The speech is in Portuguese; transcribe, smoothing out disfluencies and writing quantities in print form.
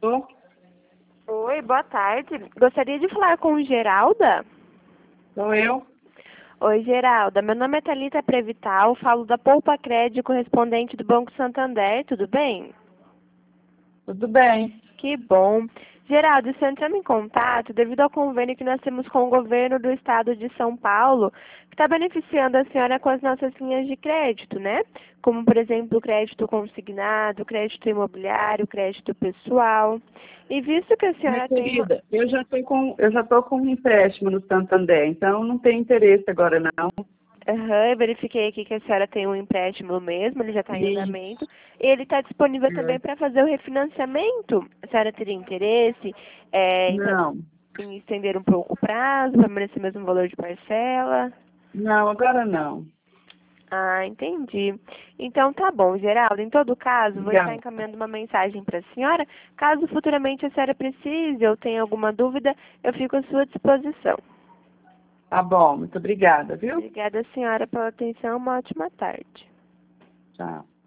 Tô? Oi, boa tarde. Gostaria de falar com Geralda? Sou eu? Oi, Geralda. Meu nome é Thalita Prevital, falo da Poupa Crédito, correspondente do Banco Santander. Tudo bem? Tudo bem. Que bom. Geraldo, estou entrando em contato devido ao convênio que nós temos com o governo do estado de São Paulo, que está beneficiando a senhora com as nossas linhas de crédito, né? Como, por exemplo, o crédito consignado, crédito imobiliário, crédito pessoal. E visto que a Minha senhora tem uma... querida, eu já tô com um empréstimo no Santander, então não tem interesse agora não. Aham, eu verifiquei aqui que a senhora tem um empréstimo mesmo, ele já está em E, andamento. Ele está disponível também é, para fazer o refinanciamento. A senhora teria interesse não, em estender um pouco o prazo, permanecer o mesmo valor de parcela? não, agora não. Ah, entendi. Então tá bom, Geraldo. Em todo caso, vou estar Obrigada. encaminhando uma mensagem para a senhora. Caso futuramente a senhora precise ou tenha alguma dúvida, eu fico à sua disposição. Tá bom, muito obrigada, viu? Obrigada, senhora, pela atenção. Uma ótima tarde. Tchau.